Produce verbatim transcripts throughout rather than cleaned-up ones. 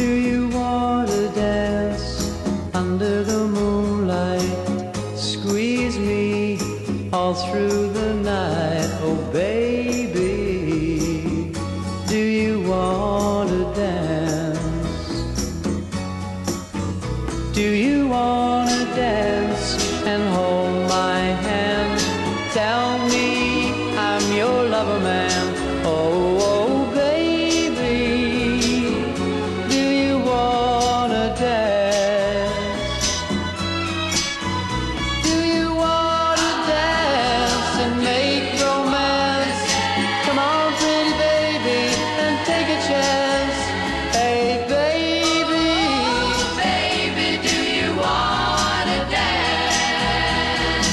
you want to dance under the moonlight? Squeeze me all through the night. Oh baby, do you want to dance? Do you want to dance and hold my hand? Tell me I'm your lover man. Oh, oh baby, do you want to dance? Do you want to dance and make romance? Come on, pretty baby, and take a chance. Hey, baby, baby, do you want to dance?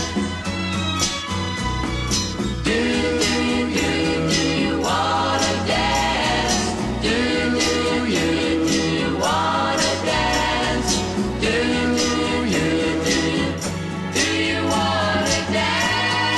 Do, do, do, do you want to dance? Do, do, you, do you want to dance? Do, do, you, do, do you want to dance?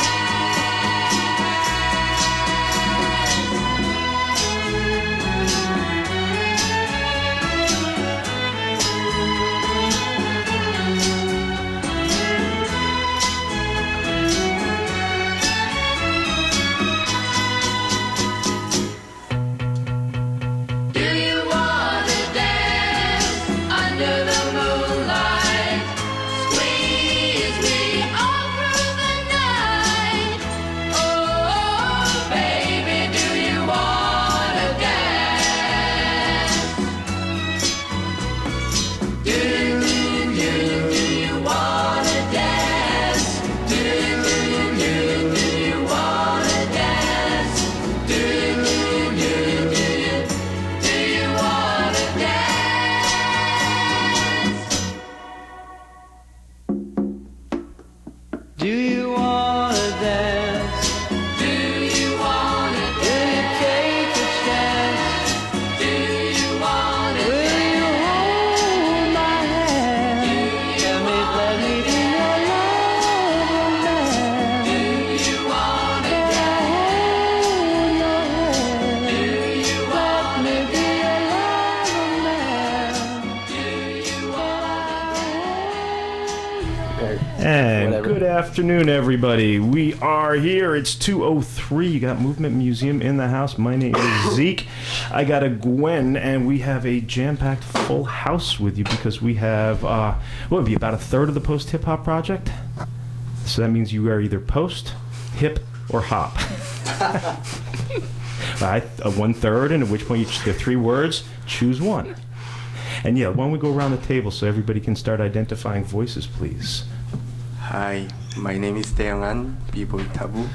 Do you want to dance under the moonlight? Squeeze me all through the night. Oh, baby, do you want to dance? Do, do, you, do you want to dance? Do, do, you, do you want to dance? Do, do, you, do you, do you want to dance? Do you want to dance? Do you want to dance? Will you take a chance? Do you want to dance? Will you hold my hand? Tell me, let me be your lover man. Do you want to dance? Hold your hand. Do you want me be your lover man? Do you want to And Whatever. good afternoon, everybody. We are here. It's two oh three. You got Movement Museum in the house. My name is Zeke. I got a Gwen, and we have a jam-packed full house with you because we have, uh, what would be about a third of the post-hip-hop project? So that means you are either post, hip, or hop. Right, uh, one-third, and at which point each, there are three words, choose one. And yeah, why don't we go around the table so everybody can start identifying voices, please? Hi, my name is Taeyoung-an, B-boy Tabu.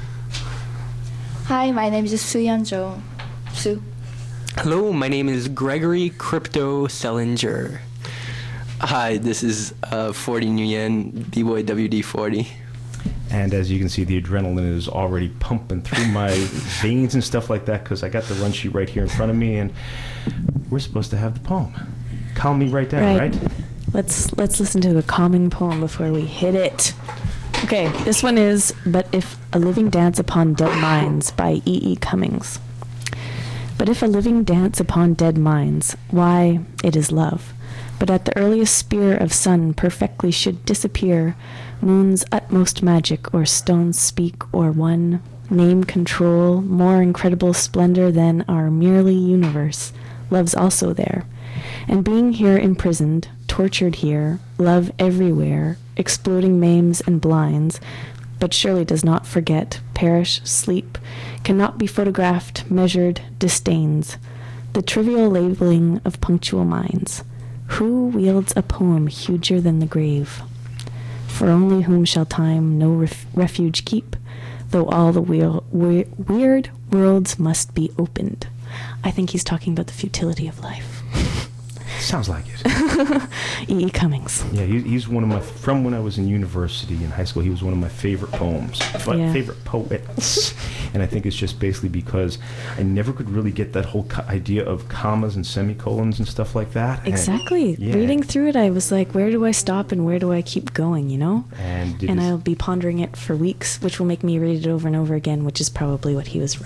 Hi, my name is Suyeon Jo. Su. Hello, my name is Gregory Crypto Selinger. Hi, this is uh, forty Nguyen, B-boy W D forty. And as you can see, the adrenaline is already pumping through my veins and stuff like that because I got the run sheet right here in front of me, and we're supposed to have the poem. Calm me right down, right? Right. Let's let's listen to a calming poem before we hit it. Okay, this one is But If a Living Dance Upon Dead Minds by E E. Cummings. But if a living dance upon dead minds, why, it is love. But at the earliest spear of sun perfectly should disappear moon's utmost magic, or stones speak, or one name control, more incredible splendor than our merely universe. Love's also there. And being here imprisoned, tortured here, love everywhere, exploding maims and blinds, but surely does not forget, perish, sleep, cannot be photographed, measured, disdains, the trivial labeling of punctual minds. Who wields a poem huger than the grave? For only whom shall time no ref- refuge keep, though all the wheel- we- weird worlds must be opened. I think he's talking about the futility of life. Sounds like it. E E. Cummings. Yeah, he, he's one of my, from when I was in university, in high school, he was one of my favorite poems, fa- Yeah. favorite poets. And I think it's just basically because I never could really get that whole co- idea of commas and semicolons and stuff like that. And- Exactly. yeah. Reading through it, I was like, where do I stop and where do I keep going, you know? And, it And is- I'll be pondering it for weeks, which will make me read it over and over again, which is probably what he was right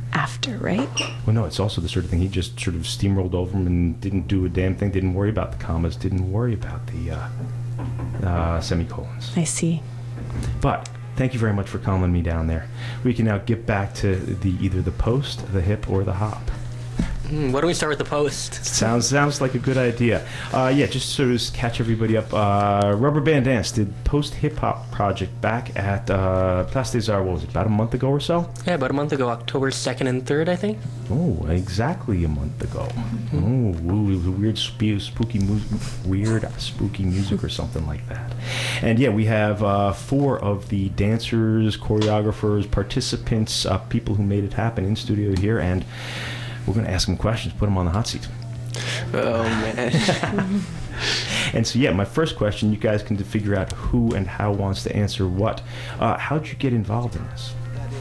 after, right? Well, no, it's also the sort of thing he just sort of steamrolled over him and didn't do a damn thing. Didn't worry about the commas. Didn't worry about the uh, uh, semicolons. I see. But thank you very much for calming me down there. We can now get back to the either the post, the hip, or the hop. Mm, why don't we start with the post? Sounds sounds like a good idea. Uh, yeah, just sort of catch everybody up. Uh, Rubber Band Dance did post hip hop project back at uh, Place des Arts. What was it? About a month ago or so? Yeah, about a month ago, October second and third, I think. Oh, exactly a month ago. Oh, ooh, it was a weird, sp- spooky, mu- weird, spooky music or something like that. And yeah, we have uh, four of the dancers, choreographers, participants, uh, people who made it happen in studio here, and we're going to ask them questions, put them on the hot seat. Oh, man. And so, yeah, my first question, you guys can figure out who and how wants to answer what. Uh, how'd you get involved in this?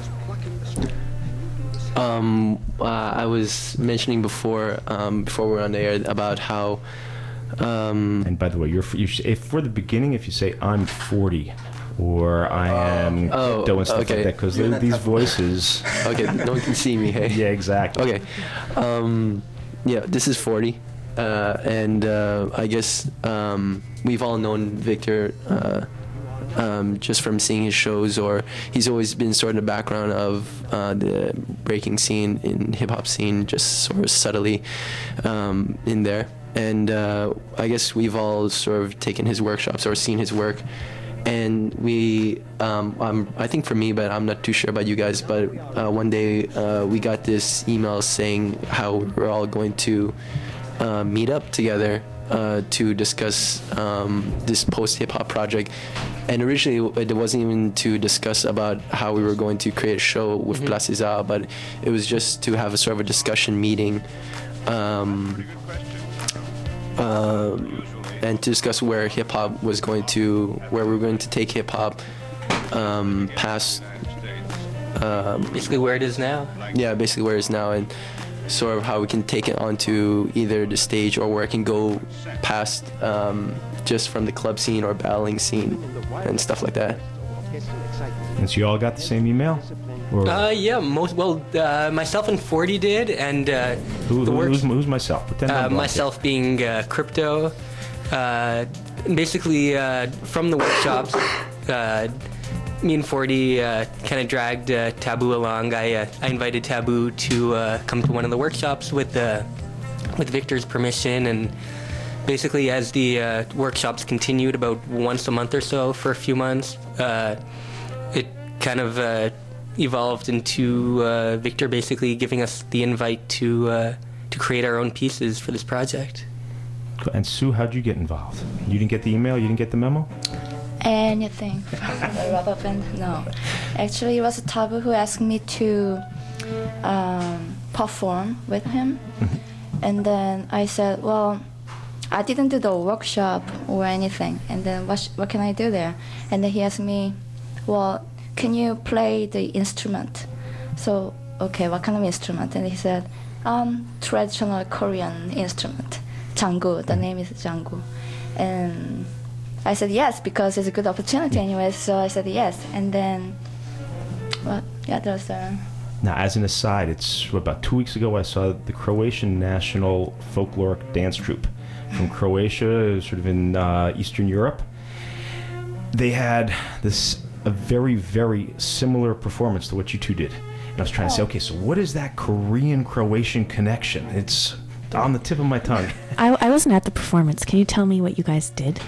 Um, uh, I was mentioning before, um, before we were on the air, about how. Um, And by the way, you're you sh- if for the beginning, if you say I'm forty or I am Oh, crypto and stuff okay. like that, because these voices. okay, no one can see me, hey? Yeah, exactly. Okay. Um, yeah, this is forty. Uh, and uh, I guess um, we've all known Victor uh, um, just from seeing his shows, or he's always been sort of in the background of uh, the breaking scene in hip-hop scene, just sort of subtly um, in there. And uh, I guess we've all sort of taken his workshops or seen his work. And we, um, um, I think for me, but I'm not too sure about you guys, but uh, one day uh, we got this email saying how we're all going to uh, meet up together uh, to discuss um, this post-hip-hop project. And originally it wasn't even to discuss about how we were going to create a show with mm-hmm. Place des Arts, but it was just to have a sort of a discussion meeting um, um, and to discuss where hip-hop was going to, where we were going to take hip-hop um, past... Um, basically where it is now. Yeah, basically where it is now, and sort of how we can take it onto either the stage or where it can go past um, just from the club scene or battling scene and stuff like that. And so you all got the same email? Or Uh, yeah, most well, uh, myself and forty did, and uh, who, the who, works, who's, who's myself? Pretend I'm uh, blank. myself being uh, crypto. Uh, basically, uh, from the workshops, uh, me and forty uh, kind of dragged uh, Taboo along. I, uh, I invited Taboo to uh, come to one of the workshops with uh, with Victor's permission, and basically as the uh, workshops continued about once a month or so for a few months, uh, it kind of uh, evolved into uh, Victor basically giving us the invite to uh, to create our own pieces for this project. And Sue, how'd you get involved? You didn't get the email? You didn't get the memo? Anything from the rubber band? No. Actually, it was Taboo who asked me to um, perform with him. And then I said, well, I didn't do the workshop or anything. And then what, sh- what can I do there? And then he asked me, well, can you play the instrument? So, okay, what kind of instrument? And he said, um, traditional Korean instrument. Janggu, the name is Janggu. And I said yes, because it's a good opportunity anyway, so I said yes. And then, well, yeah, that was uh Now, as an aside, it's about two weeks ago I saw the Croatian National Folkloric Dance Troupe from Croatia, sort of in uh, Eastern Europe. They had this a very, very similar performance to what you two did. And I was trying to say, okay, so what is that Korean-Croatian connection? It's on the tip of my tongue. I, I wasn't at the performance. Can you tell me what you guys did?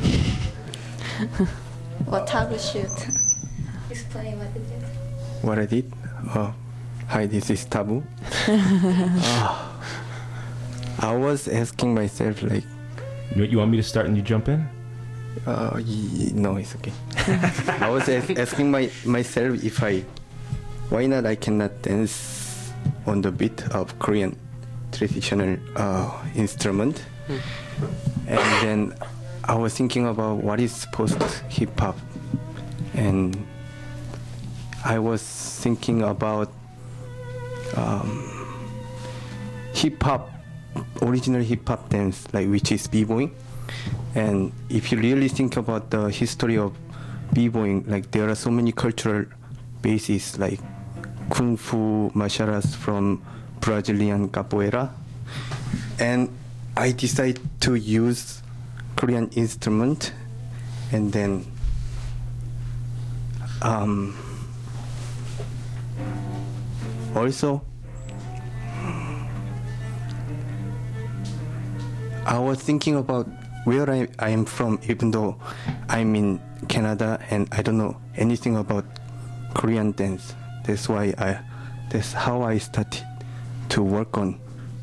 what Taboo shoot. Explain what it is. What I did? Oh, hi, this is Taboo. uh, I was asking myself, like, You, you want me to start and you jump in? uh, y- no, it's okay. I was as- asking my myself if I, why not I cannot dance on the beat of Korean traditional uh, instrument, Hmm. and then I was thinking about what is post hip hop, and I was thinking about um, hip hop, original hip hop dance, like which is b-boying. And if you really think about the history of b-boying, like there are so many cultural bases, like kung fu martial arts from Brazilian capoeira, and I decided to use Korean instrument, and then um, also I was thinking about where I, I am from, even though I'm in Canada and I don't know anything about Korean dance. That's why I, that's how I started to work on.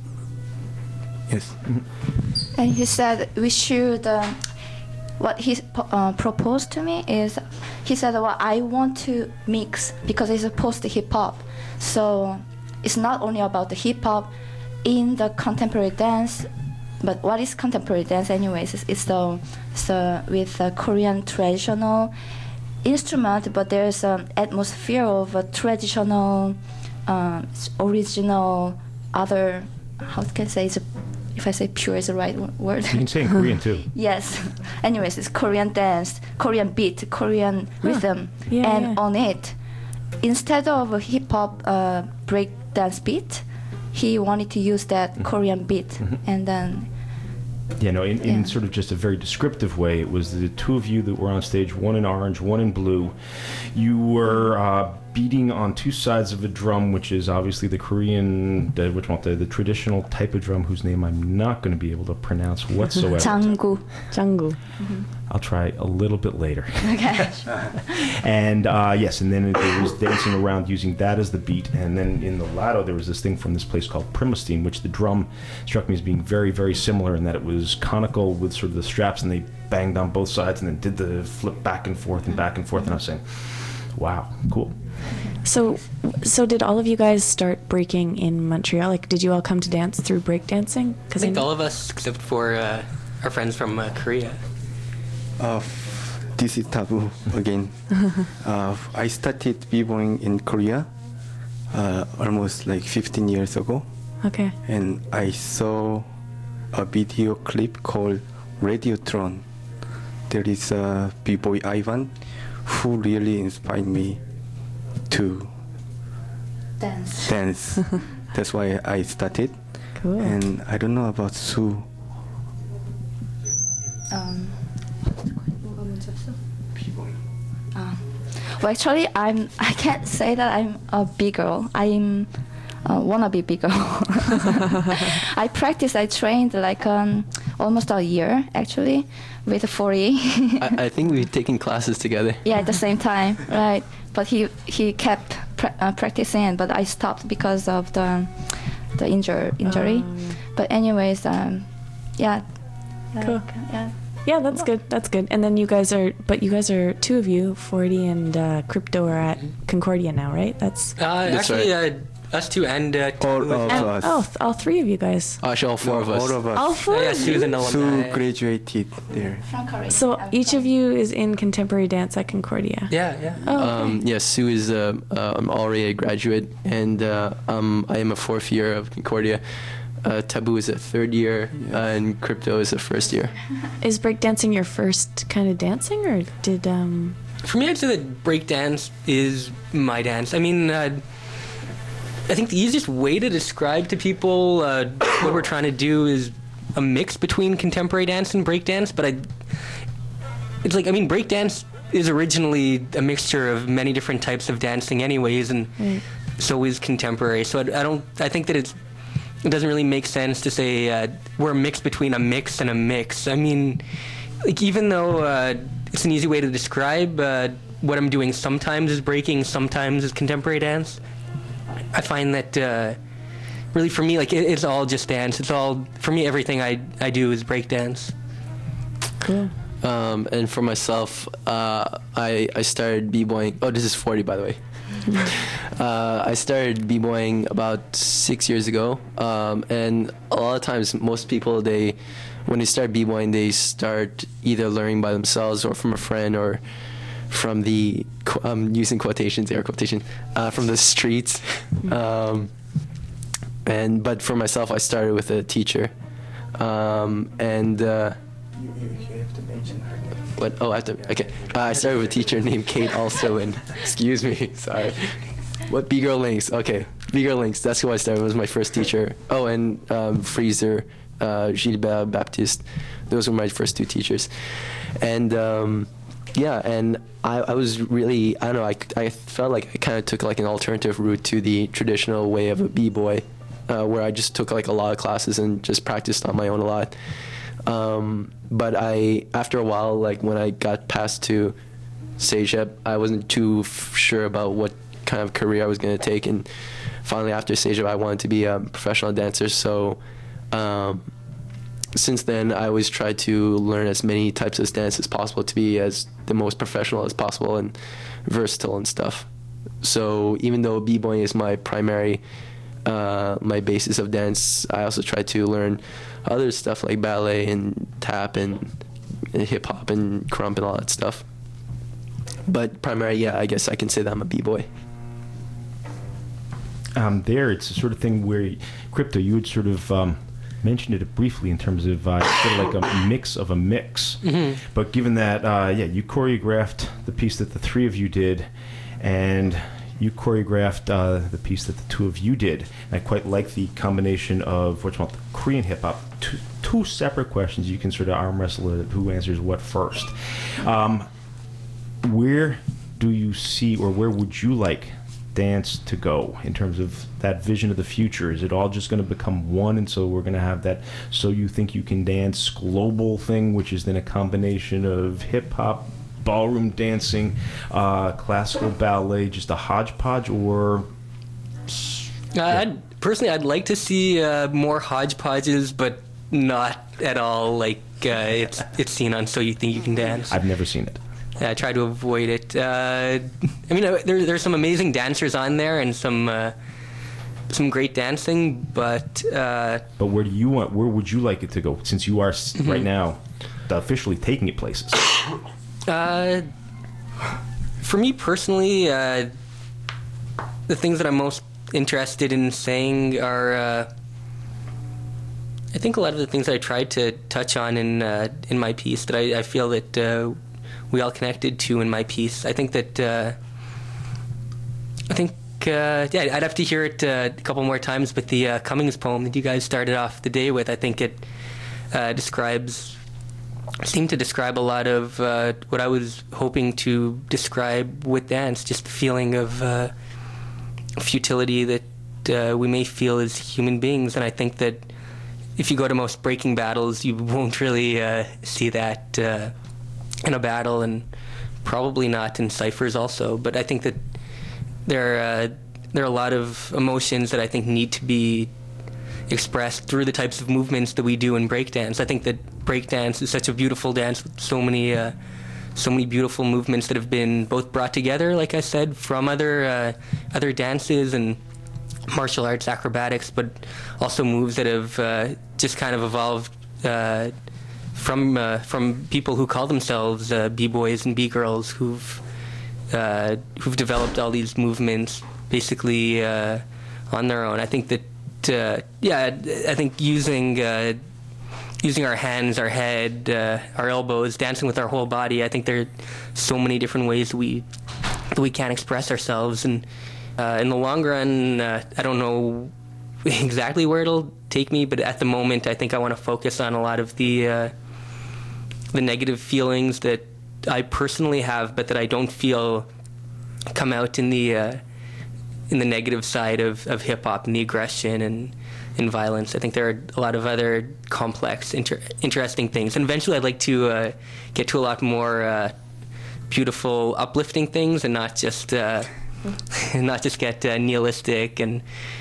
Yes. And he said we should. Um, what he uh, proposed to me is, he said, "Well, I want to mix because it's a post hip hop, so it's not only about the hip hop in the contemporary dance." But what is contemporary dance, anyways? It's, it's the, so with a Korean traditional instrument, but there's an atmosphere of a traditional, um, original, other. How can I say? It's a, if I say pure is the right w- word. You can say in Korean too. Yes. Anyways, it's Korean dance, Korean beat, Korean Huh. rhythm, Yeah, and yeah. on it, instead of a hip hop uh, break dance beat, he wanted to use that Korean beat, and then Yeah, no, in, in Yeah. sort of just a very descriptive way, it was the two of you that were on stage, one in orange, one in blue. You were uh, beating on two sides of a drum, which is obviously the Korean, the, which one, the, the traditional type of drum whose name I'm not going to be able to pronounce whatsoever. 장구. Jangu. I'll try a little bit later. Okay. And uh, yes, and then there was dancing around using that as the beat. And then in the Lado, there was this thing from this place called Primostine, which the drum struck me as being very, very similar in that it was conical with sort of the straps, and they banged on both sides and then did the flip back and forth and back and forth. And I was saying, wow, cool. So, so did all of you guys start breaking in Montreal? Like, did you all come to dance through breakdancing? I think all of us, except for uh, our friends from uh, Korea. Uh, this is taboo again. uh, I started b-boying in Korea uh, almost like fifteen years ago, Okay. and I saw a video clip called Radiotron. There is a b-boy Ivan who really inspired me to Dance. dance. That's why I started. Cool. And I don't know about Sue. Um, uh, well, actually, I'm. I can't say that I'm a big girl. I'm uh, wanna be big girl. I practiced. I trained like um, almost a year actually with forty. I, I think we've taken classes together. Yeah, at the same time, right? But he he kept pra- uh, practicing, but I stopped because of the the injur- injury. Oh, yeah. But anyways, um, yeah. Cool. Like, yeah. Yeah, that's good. That's good. And then you guys are, but you guys are two of you, forty and uh, Crypto are at Concordia now, right? That's Uh, That's actually, uh, us two and uh, All two of with- us. oh, th- all three of you guys. Actually, all four of us. All of us. All four. Uh, yeah, of Sue's you? an Sue alumni. graduated there. From Korea. So I'm each from- of you is in contemporary dance at Concordia. Yeah, yeah. Oh, okay. Um, yes, Sue is uh, um, already a graduate, and uh, um, I am a fourth year of Concordia. Uh, Taboo is a third year, Yes. uh, and Crypto is a first year. Is breakdancing your first kind of dancing, or did um? For me, I'd say that breakdance is my dance. I mean, uh, I think the easiest way to describe to people uh, what we're trying to do is a mix between contemporary dance and breakdance. But I, it's like, I mean, breakdance is originally a mixture of many different types of dancing, anyways, and Right. so is contemporary. So I, I don't. I think that it's. It doesn't really make sense to say uh, we're a mix between a mix and a mix. I mean, like even though uh, it's an easy way to describe uh, what I'm doing, sometimes is breaking, sometimes is contemporary dance. I find that uh, really for me, like it, it's all just dance. It's all for me. Everything I I do is break dance. Cool. Um, and for myself, uh, I I started b-boying. Oh, this is forty, by the way. uh, I started b-boying about six years ago, um, and a lot of times, most people they, when they start b-boying, they start either learning by themselves or from a friend or from the qu- um, using quotations, air quotation, uh, from the streets. um, and but for myself, I started with a teacher, um, and. Uh, What? Oh, I have to. Okay. Uh, I started with a teacher named Kate also, and excuse me, sorry. What? B-Girl Links. Okay. B-Girl Links. That's who I started. Was my first teacher. Oh, and um, Freezer, uh, Gilbert Baptiste. Those were my first two teachers. And um, yeah, and I, I was really, I don't know, I, I felt like I kind of took like an alternative route to the traditional way of a B-boy, uh, where I just took like a lot of classes and just practiced on my own a lot. Um, but I, after a while, like when I got passed to Cégep, I wasn't too f- sure about what kind of career I was going to take, and finally after Cégep I wanted to be a professional dancer. So um, since then I always tried to learn as many types of dance as possible to be as the most professional as possible and versatile and stuff. So even though b-boying is my primary uh, my basis of dance, I also try to learn other stuff like ballet and tap and, and hip hop and krump and all that stuff. But primarily, yeah, I guess I can say that I'm a b-boy. Um, there, it's the sort of thing where, Crypto, you had sort of um, mentioned it briefly in terms of uh, sort of like a mix of a mix. Mm-hmm. But given that, uh, yeah, you choreographed the piece that the three of you did, and you choreographed uh, the piece that the two of you did. And I quite like the combination of what's called Korean hip hop. Two, two separate questions. You can sort of arm wrestle it, who answers what first. Um, where do you see, or where would you like dance to go in terms of that vision of the future? Is it all just going to become one, and so we're going to have that So You Think You Can Dance global thing, which is then a combination of hip hop, ballroom dancing, uh, classical ballet, just a hodgepodge? Or Uh, yeah. I'd, personally, I'd like to see uh, more hodgepodges, but not at all like uh, it's it's seen on So You Think You Can Dance. I've never seen it. I try to avoid it. Uh, I mean, uh, there, there's some amazing dancers on there and some uh, some great dancing, but uh, But where do you want? Where would you like it to go? Since you are s Mm-hmm. right now officially taking it places. uh, for me personally, uh, the things that I'm most interested in saying are, uh, I think, a lot of the things that I tried to touch on in uh, in my piece that I, I feel that. Uh, we all connected to in my piece. I think that uh, I think uh, yeah, I'd have to hear it uh, a couple more times. But the uh, Cummings poem that you guys started off the day with, I think it uh, describes seemed to describe a lot of uh, what I was hoping to describe with dance. Just the feeling of uh, futility that uh, we may feel as human beings, and I think that if you go to most breaking battles, you won't really uh, see that. Uh, in a battle, and probably not in ciphers also, but I think that there uh, there are a lot of emotions that I think need to be expressed through the types of movements that we do in breakdance. I think that breakdance is such a beautiful dance with so many uh, so many beautiful movements that have been both brought together, like I said, from other uh, other dances and martial arts, acrobatics, but also moves that have uh, just kind of evolved uh, from uh, from people who call themselves uh, b-boys and b-girls who've uh, who've developed all these movements basically uh, on their own. I think that uh, yeah, I think using uh, using our hands, our head, uh, our elbows, dancing with our whole body. I think there are so many different ways we that we can express ourselves, and uh, in the long run, uh, I don't know exactly where it'll take me, but at the moment, I think I want to focus on a lot of the uh, the negative feelings that I personally have, but that I don't feel come out in the uh, in the negative side of, of hip hop and the aggression and, and violence. I think there are a lot of other complex, inter- interesting things, and eventually I'd like to uh, get to a lot more uh, beautiful, uplifting things, and not just uh, not just get uh, nihilistic and.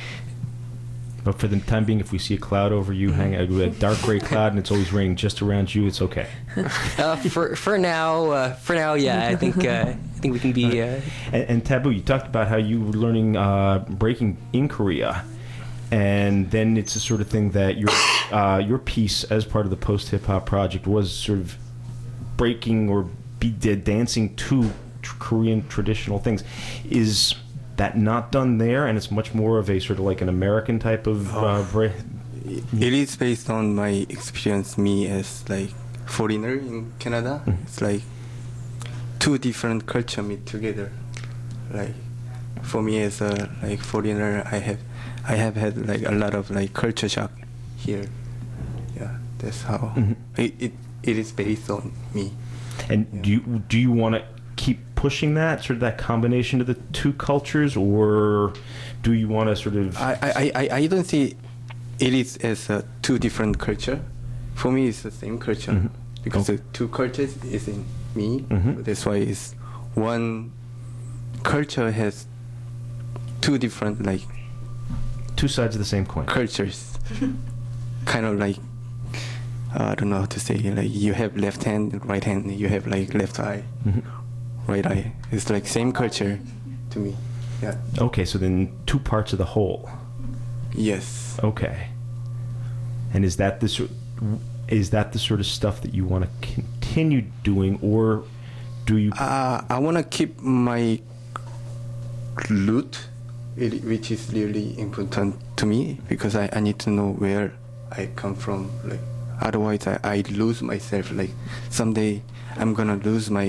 But for the time being, if we see a cloud over you, hang out a dark gray cloud, and it's always raining just around you, it's okay. Uh, for for now, uh, for now, yeah, I think uh, I think we can be. Uh, and, and Taboo, you talked about how you were learning uh, breaking in Korea, and then it's the sort of thing that your uh, your piece as part of the post hip hop project was sort of breaking or be dancing to tr- Korean traditional things. Is that not done there, and it's much more of a sort of like an American type of uh, bra- It is based on my experience, me as like foreigner in Canada. Mm-hmm. It's like two different culture meet together. Like for me as a like foreigner, I have I have had like a lot of like culture shock here. Yeah, that's how Mhm. it, it it is based on me. And Yeah. do you do you want to keep pushing that sort of that combination of the two cultures, or do you want to sort of? I, I, I, I don't see it is as uh, two different culture. For me, it's the same culture Mhm. because Okay. the two cultures is in me. Mhm. That's why it's one culture has two different like Two sides of the same coin. cultures. Kind of like uh, I don't know how to say. Like you have left hand, right hand. You have like left eye, Mhm. right eye. It's like same culture to me. Yeah. Okay, so then two parts of the whole. Yes. Okay. And is that the sor- is that the sort of stuff that you want to continue doing, or do you? Uh, I want to keep my root, it, which is really important to me because I, I need to know where I come from. Like, otherwise, I, I lose myself. Like, someday I'm gonna lose my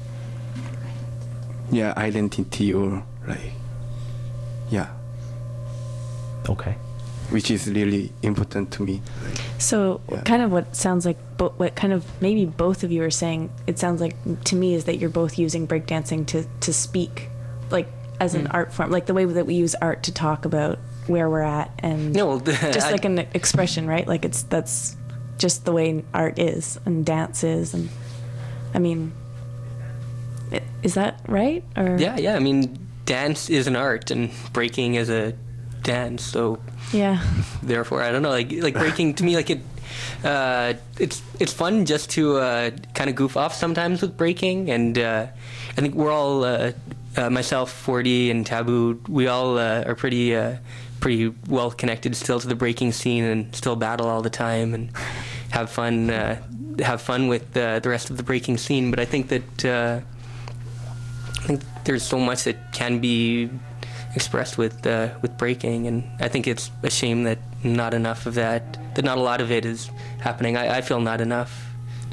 yeah identity or like yeah, Okay. which is really important to me. So, Yeah. kind of what sounds like, bo- what kind of maybe both of you are saying, it sounds like to me is that you're both using breakdancing to, to speak, like as an art form, like the way that we use art to talk about where we're at and No, well, just I- like an expression, right? Like it's, that's just the way art is and dance is. And I mean, i- is that right? Or Yeah, yeah. I mean, dance is an art, and breaking is a dance. So yeah. therefore, I don't know. Like like breaking to me, like it. Uh, it's it's fun just to uh, kind of goof off sometimes with breaking, and uh, I think we're all uh, uh, myself, forty, and Taboo. We all uh, are pretty uh, pretty well connected still to the breaking scene, and still battle all the time, and have fun uh, have fun with uh, the rest of the breaking scene. But I think that uh, I think there's so much that can be expressed with uh, with breaking, and I think it's a shame that not enough of that, that not a lot of it is happening. I, I feel not enough.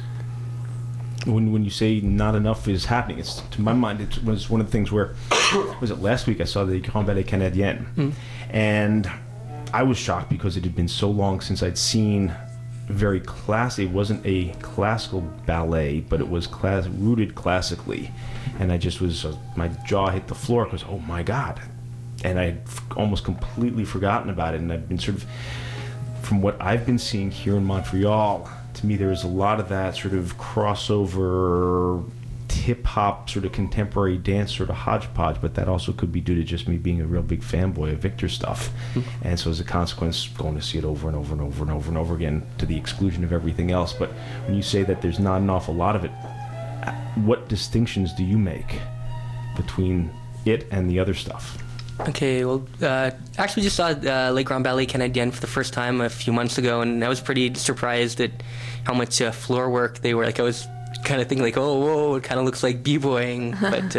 When when you say not enough is happening, it's to my mind it was one of the things where was it last week I saw the Grand Ballet Canadien, Mm. and I was shocked because it had been so long since I'd seen very class. It wasn't a classical ballet, but it was class rooted classically, and I just was uh, my jaw hit the floor because oh my god, and I had f- almost completely forgotten about it, and I've been sort of from what I've been seeing here in Montreal. To me, there is a lot of that sort of crossover, hip-hop, sort of contemporary dance sort of hodgepodge, but that also could be due to just me being a real big fanboy of Victor stuff. Mm-hmm. And so as a consequence, going to see it over and over and over and over and over again to the exclusion of everything else. But when you say that there's not an awful lot of it, what distinctions do you make between it and the other stuff? Okay, well, uh, actually just saw uh, Le Grand Ballet Canadien for the first time a few months ago, and I was pretty surprised at how much uh, floor work they were. Like, I was kind of thinking, like, oh, whoa, it kind of looks like b-boying, but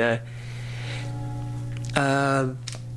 uh, uh,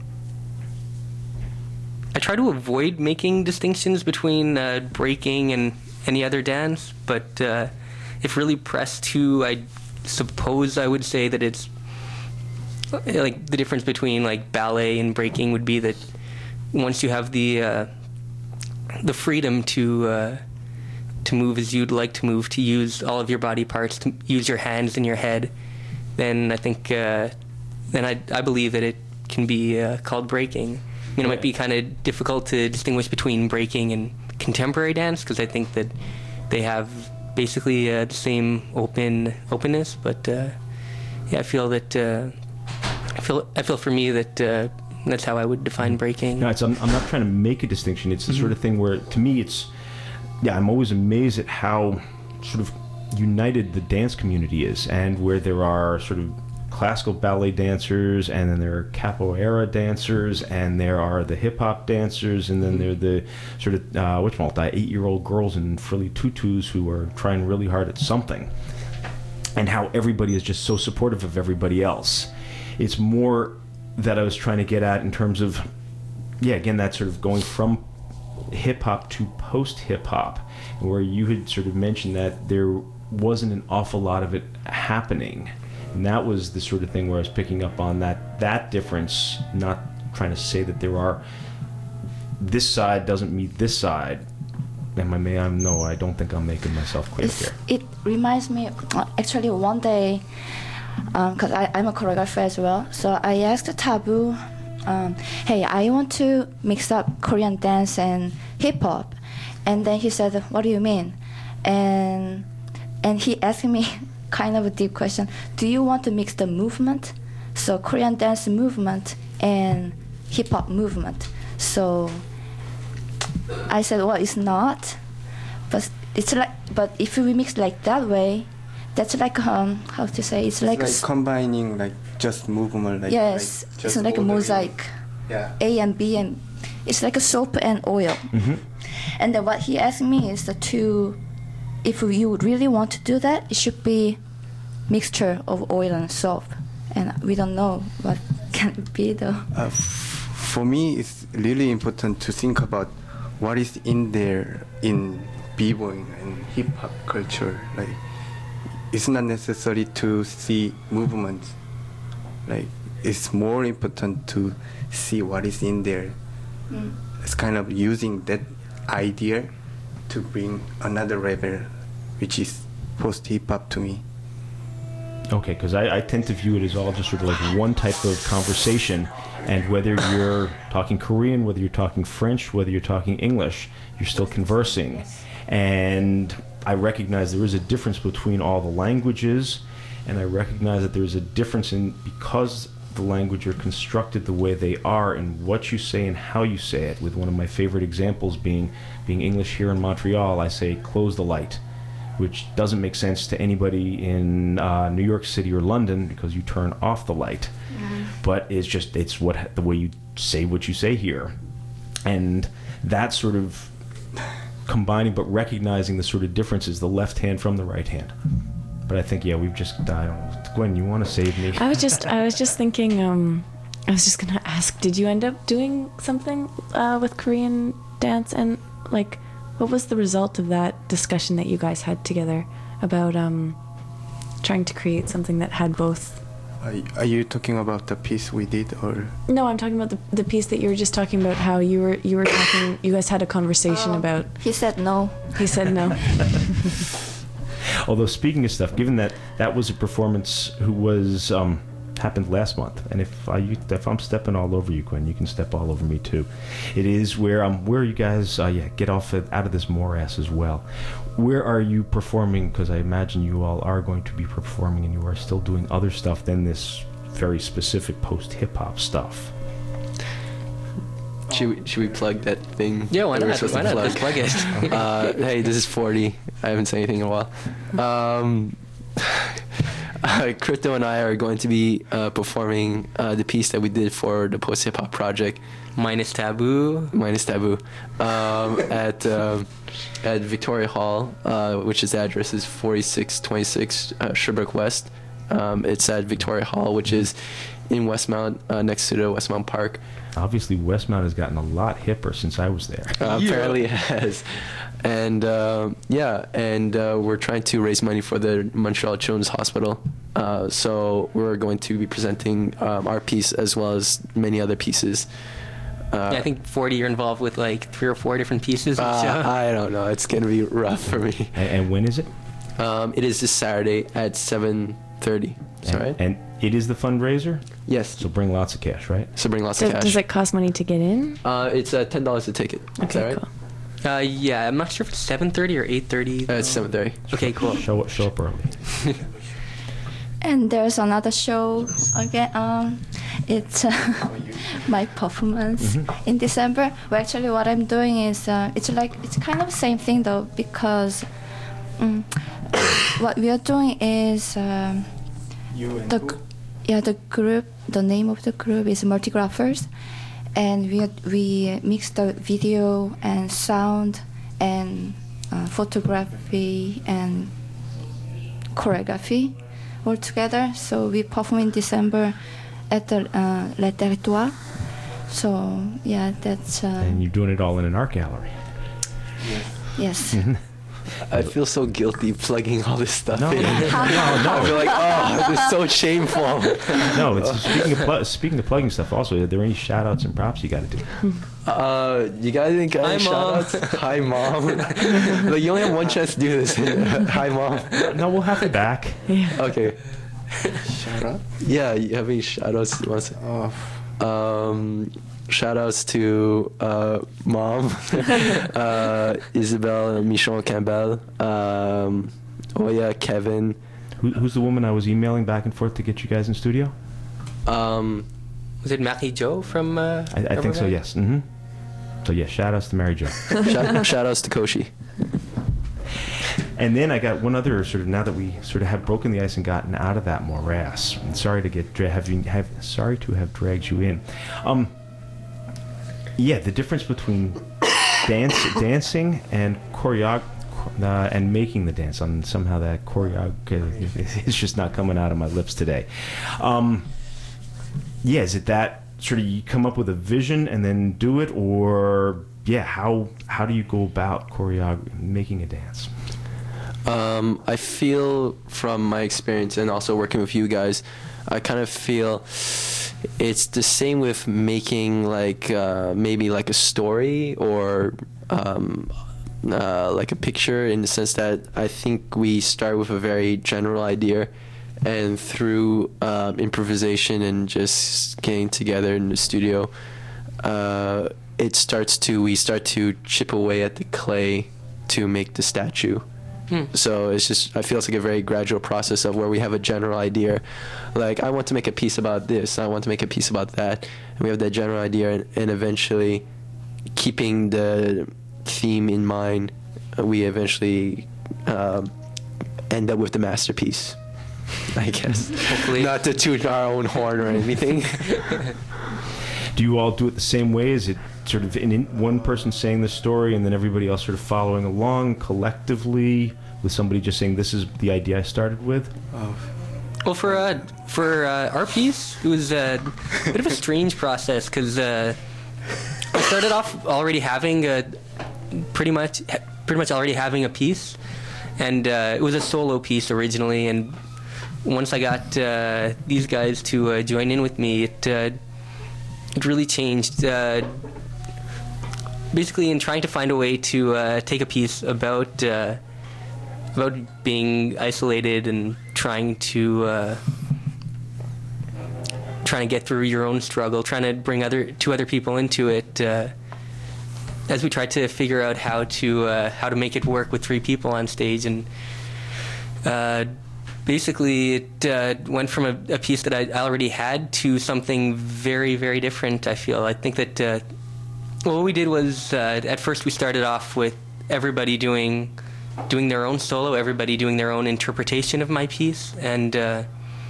I try to avoid making distinctions between uh, breaking and any other dance, but uh, if really pressed to, I suppose I would say that it's like the difference between like ballet and breaking would be that once you have the uh, the freedom to uh, to move as you'd like to move, to use all of your body parts, to use your hands and your head, then I think uh, then I I believe that it can be uh, called breaking. I mean, it might be kind of difficult to distinguish between breaking and contemporary dance because I think that they have basically uh, the same open openness, but uh, yeah, I feel that. Uh, I feel I feel for me that uh, that's how I would define breaking. No, it's, I'm, I'm not trying to make a distinction. It's the Mm-hmm. sort of thing where, to me, it's yeah. I'm always amazed at how sort of united the dance community is, and where there are sort of classical ballet dancers, and then there are capoeira dancers, and there are the hip hop dancers, and then there are the sort of uh, whatchamalt, eight year old girls in frilly tutus who are trying really hard at something, and how everybody is just so supportive of everybody else. It's more that I was trying to get at in terms of, yeah, again, that sort of going from hip-hop to post-hip-hop, where you had sort of mentioned that there wasn't an awful lot of it happening. And that was the sort of thing where I was picking up on that that difference, not trying to say that there are, this side doesn't meet this side. And I may, I'm, no, I don't think I'm making myself clear It's, here. it reminds me, uh, actually, one day, because I I'm a choreographer as well, so I asked Taboo, um, hey, I want to mix up Korean dance and hip hop. And then he said, what do you mean? And and he asked me kind of a deep question, do you want to mix the movement? So Korean dance movement and hip hop movement. So I said, well, it's not, but it's like, but if we mix like that way, that's like um, how to say? It's like, like s- combining like just movement, like yes, like it's just like a ordering. mosaic, Yeah. A and B, and it's like a soap and oil. Mm-hmm. And then what he asked me is the two, if you really want to do that, it should be mixture of oil and soap, and we don't know what can it be though. Uh, f- for me, it's really important to think about what is in there in b-boying and hip hop culture. Like, it's not necessary to see movement. Like, it's more important to see what is in there. Mm. It's kind of using that idea to bring another level, which is post hip hop to me. Okay, because I, I tend to view it as all just sort of like one type of conversation, and whether you're talking Korean, whether you're talking French, whether you're talking English, you're still conversing. And I recognize there is a difference between all the languages, and I recognize that there's a difference in, because the language are constructed the way they are, in what you say and how you say it, with one of my favorite examples being being English here in Montreal. I say close the light, which doesn't make sense to anybody in uh, New York City or London, because you turn off the light. Mm. But it's just, it's what the way you say what you say here. And that sort of combining but recognizing the sort of differences, the left hand from the right hand. But I think, yeah, we've just, I don't know. Gwen, you want to save me? I was just I was just thinking um I was just gonna ask, did you end up doing something uh, with Korean dance, and like what was the result of that discussion that you guys had together about um trying to create something that had both? Are, are you talking about the piece we did, or? No, I'm talking about the the piece that you were just talking about, how you were you were talking you guys had a conversation Oh, about. He said no. He said no. Although, speaking of stuff, given that that was a performance who was um, happened last month, and if I if I'm stepping all over you, Gwen, you can step all over me too. It is where um where you guys uh, yeah get off of, out of this morass as well. Where are you performing? Because I imagine you all are going to be performing, and you are still doing other stuff than this very specific post hip hop stuff. Should we, should we plug that thing? Yeah, why that we're not? supposed Why to not? Let's plug it. uh, hey, this is forty. I haven't said anything in a while. Um, uh, Crypto and I are going to be uh, performing uh, the piece that we did for the Post Hip Hop Project, Minus Taboo. minus Taboo, um, at um, at Victoria Hall, uh, which is the address is forty-six twenty-six uh, Sherbrooke West. Um, it's at Victoria Hall, which is in Westmount, uh, next to the Westmount Park. Obviously, Westmount has gotten a lot hipper since I was there. Uh, apparently it has. And uh, yeah, and uh, we're trying to raise money for the Montreal Children's Hospital. Uh, so we're going to be presenting um, our piece as well as many other pieces. Uh, Yeah, I think forty, you're involved with like three or four different pieces. uh, so. I don't know. It's going to be rough for me. And, and when is it? Um, it is this Saturday at seven thirty. Is that And, right? and it is the fundraiser, Yes. so bring lots of cash, right? So bring lots Does, of cash. does it cost money to get in? Uh, it's uh, ten dollars a ticket. Is Okay, that right? cool. Uh, yeah, I'm not sure if it's seven thirty or eight thirty. Uh, it's seven thirty. Okay, cool. Show up, show up early. And there's another show again. Um, it's uh, my performance Mhm. in December. Well, actually, what I'm doing is uh, it's like it's kind of the same thing though, because um, what we are doing is um, You and the who? g- yeah the group. The name of the group is Multigraphers, and we are, we mix the video and sound and uh, photography and choreography all together. So we perform in December at the uh, Le Territoire. So yeah, that's uh, And you're doing it all in an art gallery. yes. I feel so guilty plugging all this stuff No, in. no, I no, feel like, oh, this is so shameful. no. It's speaking of pl- speaking of plugging stuff. Also, are there any shout outs and props you got to do? Uh, you guys didn't get Hi, any Mom. shout-outs? Hi, Mom. Like, you only have one chance to do this. Hi, Mom. No, we'll have it back. Okay. Shout out. Yeah, you have any shout-outs you want to say? Oh, Um, shout-outs to uh, Mom, uh, Isabel and Michon Campbell, um, oh yeah, Kevin. Who, who's the woman I was emailing back and forth to get you guys in studio? Um, Was it Marie Jo from? Uh, I, I think so. Everbank? Yes. Mm-hmm. So yeah, shout outs to Mary Jo. shout, shout-outs to Koshi. And then I got one other sort of, now that we sort of have broken the ice and gotten out of that morass. I'm sorry to get dra- have you have sorry to have dragged you in. Um, yeah, the difference between dance dancing and choreog uh, and making the dance. On somehow that choreog is just not coming out of my lips today. Um, yeah, is it that sort of you come up with a vision and then do it, or yeah, how how do you go about choreog making a dance? Um, I feel from my experience and also working with you guys, I kind of feel it's the same with making like uh, maybe like a story or um, uh, like a picture, in the sense that I think we start with a very general idea, and through um, improvisation and just getting together in the studio, uh, it starts to we start to chip away at the clay to make the statue. Hmm. So it's just, I feel it's like a very gradual process of where we have a general idea, like I want to make a piece about this, I want to make a piece about that, and we have that general idea, and, and eventually, keeping the theme in mind, we eventually um, end up with the masterpiece, I guess. Hopefully. Not to toot our own horn or anything. Do you all do it the same way? Is it sort of in, in one person saying the story and then everybody else sort of following along collectively, with somebody just saying this is the idea I started with? oh, Well, for uh, for uh, our piece, it was a bit of a strange process because uh, I started off already having a pretty much pretty much already having a piece, and uh, it was a solo piece originally. And once I got uh, these guys to uh, join in with me, it uh, it really changed. Uh, basically, in trying to find a way to uh, take a piece about. Uh, about being isolated and trying to uh, trying to get through your own struggle, trying to bring other two other people into it. Uh, as we tried to figure out how to uh, how to make it work with three people on stage, and uh, basically it uh, went from a, a piece that I already had to something very very different. I feel. I think that uh, well, what we did was uh, at first we started off with everybody doing. doing their own solo, everybody doing their own interpretation of my piece, and uh,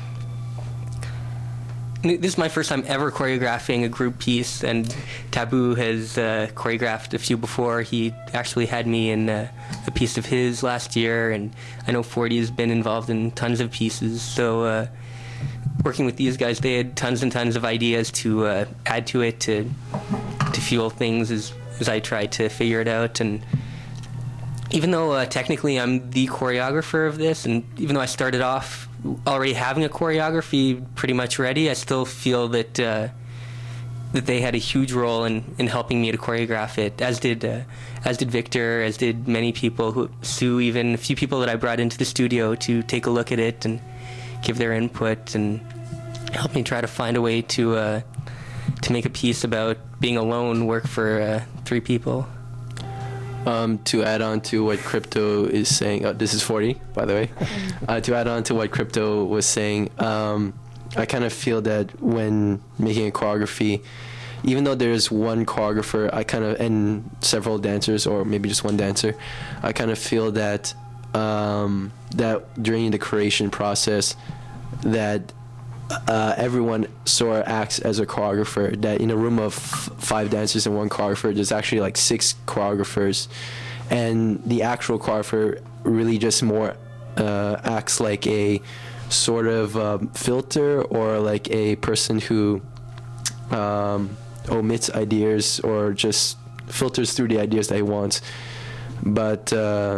this is my first time ever choreographing a group piece, and Taboo has uh, choreographed a few before. He actually had me in uh, a piece of his last year, and I know forty has been involved in tons of pieces, so uh, working with these guys, they had tons and tons of ideas to uh, add to it, to to fuel things as, as I tried to figure it out. And even though uh, technically I'm the choreographer of this, and even though I started off already having a choreography pretty much ready, I still feel that uh, that they had a huge role in, in helping me to choreograph it, as did uh, as did Victor, as did many people, who Sue, even a few people that I brought into the studio to take a look at it and give their input and help me try to find a way to uh, to make a piece about being alone work for uh, three people. Um, to add on to what Crypto is saying, oh, this is forty, by the way. Uh, to add on to what Crypto was saying, um, I kind of feel that when making a choreography, even though there's one choreographer, I kind of, and several dancers, or maybe just one dancer, I kind of feel that um, that during the creation process, that uh, everyone sort of acts as a choreographer. That in a room of f- five dancers and one choreographer, there's actually like six choreographers, and the actual choreographer really just more uh, acts like a sort of um, filter, or like a person who um, omits ideas or just filters through the ideas that he wants. But uh,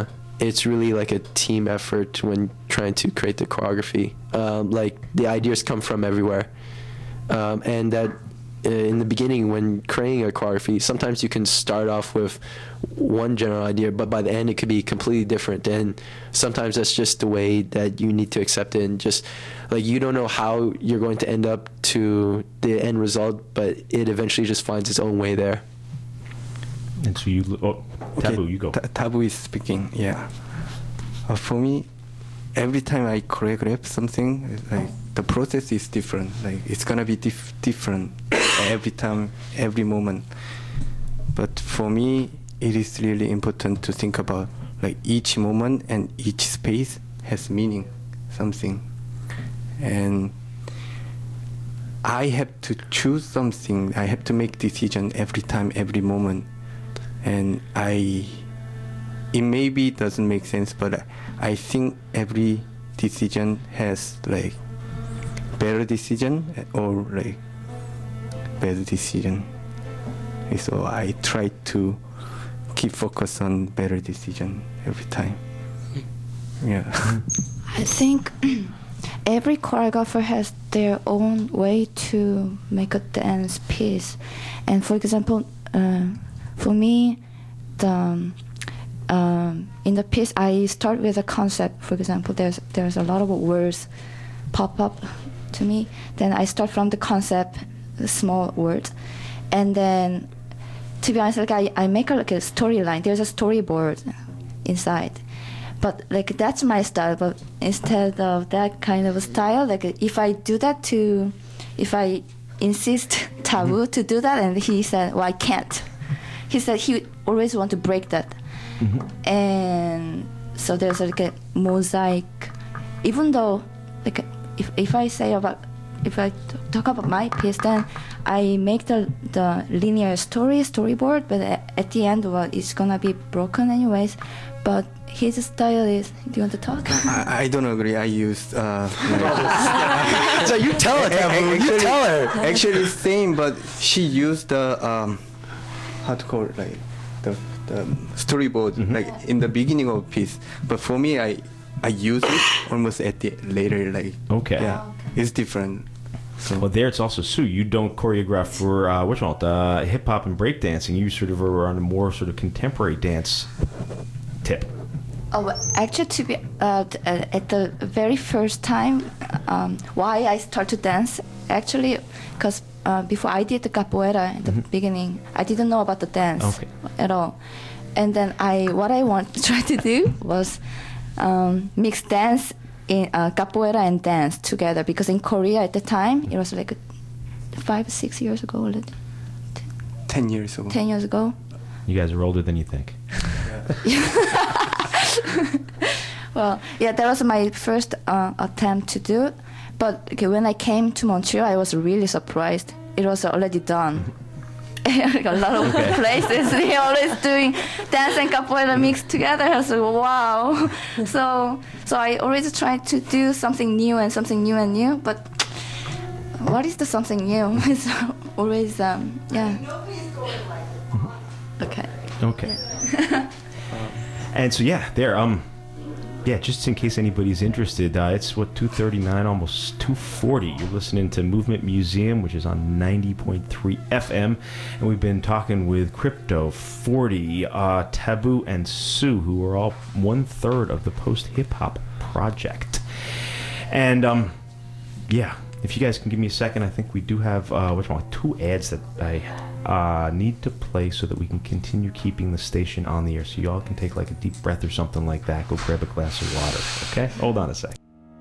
it's really like a team effort when trying to create the choreography. Um, like the ideas come from everywhere, um, and that uh, in the beginning when creating a choreography, sometimes you can start off with one general idea, but by the end it could be completely different. And sometimes that's just the way that you need to accept it, and just like you don't know how you're going to end up to the end result, but it eventually just finds its own way there. And so you, oh, Taboo, you go. Ta- Taboo is speaking. Yeah. Uh, for me, every time I choreograph something, like the process is different. Like it's gonna be dif- different every time, every moment. But for me, it is really important to think about like each moment and each space has meaning, something, and I have to choose something. I have to make decision every time, every moment. And I, it maybe doesn't make sense, but I think every decision has like better decision or like bad decision. So I try to keep focus on better decision every time. Yeah. I think every choreographer has their own way to make a dance piece, and for example, uh, for me, the um, um, in the piece I start with a concept. For example, there's there's a lot of words pop up to me. Then I start from the concept, the small words, and then to be honest, like I, I make a, like a storyline. There's a storyboard inside. But like that's my style. But instead of that kind of a style, like if I do that to, if I insist Taboo mm-hmm. to do that, and he said, "Well, I can't." He said he always want to break that, mm-hmm. and so there's like a mosaic. Even though, like if if I say about if I t- talk about my piece, then I make the the linear story storyboard, but at, at the end, well, it's gonna be broken anyways. But his style is. Do you want to talk? I, I don't agree. I use. Uh, So you tell her, Taboo. You tell her. Actually, same, but she used the um, how to call it, like the the storyboard, mm-hmm. like in the beginning of a piece. But for me, I I use it almost at the later, like. Okay. Yeah, oh, okay. It's different. So. Well, there it's also Sue. You don't choreograph for uh, which one? Uh, hip hop and breakdancing. You sort of are on a more sort of contemporary dance tip. Oh, well, actually, to be uh, t- uh, at the very first time, um, why I started to dance, actually, because uh, before I did the capoeira in the mm-hmm. beginning, I didn't know about the dance okay. at all, and then I what I wanted to try to do was um, mix dance in uh, capoeira and dance together, because in Korea at the time it was like five six years ago already. Ten years ago. Ten years ago. You guys are older than you think. Well, yeah, that was my first uh, attempt to do it. But okay, when I came to Montreal, I was really surprised. It was already done. Like a lot of okay. places, they're always doing dance and capoeira mixed together. I was like, wow. so, so I always tried to do something new and something new and new. But what is the something new? It's always, um, yeah. Okay. Okay. And so yeah, there. Um, yeah. Just in case anybody's interested, uh, it's what two thirty-nine, almost two forty. You're listening to Movement Museum, which is on ninety point three F M, and we've been talking with Crypto, forty, uh, Taboo, and Sue, who are all one third of the Post Hip Hop Project. And um, yeah, if you guys can give me a second, I think we do have uh, which one? Two ads that I. Uh, need to play so that we can continue keeping the station on the air. So y'all can take like a deep breath or something like that. Go grab a glass of water. Okay? Hold on a sec.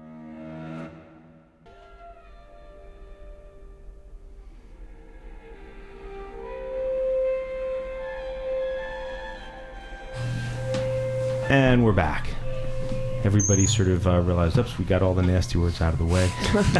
And we're back. Everybody sort of uh, realized, oops, we got all the nasty words out of the way.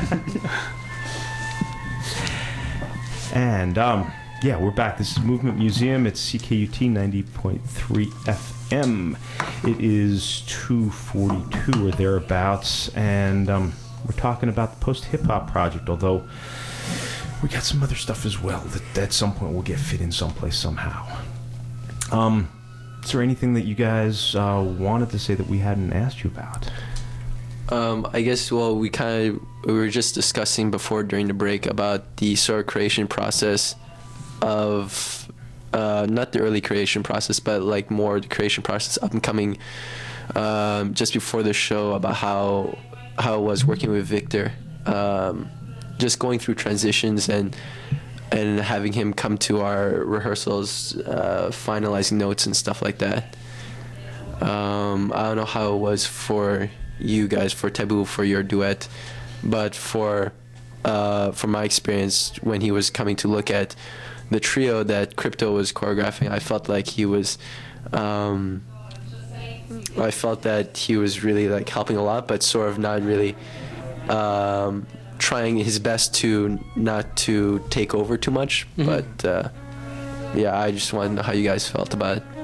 And, um... yeah, we're back. This is Movement Museum. It's C K U T ninety point three F M. It is two forty-two or thereabouts, and um, we're talking about the Post Hip Hop Project, although we got some other stuff as well that at some point will get fit in someplace somehow. Um, is there anything that you guys uh, wanted to say that we hadn't asked you about? Um, I guess, well, we kind of, we were just discussing before during the break about the sort of creation process of, uh, not the early creation process, but like more the creation process up and coming, um, just before the show, about how, how it was working with Victor, um, just going through transitions and, and having him come to our rehearsals, uh, finalizing notes and stuff like that. Um, I don't know how it was for you guys, for Taboo, for your duet, but for uh, from my experience, when he was coming to look at the trio that Crypto was choreographing, I felt like he was, um, I felt that he was really like helping a lot, but sort of not really um, trying his best to not to take over too much. Mm-hmm. But uh, yeah, I just want to know how you guys felt about it.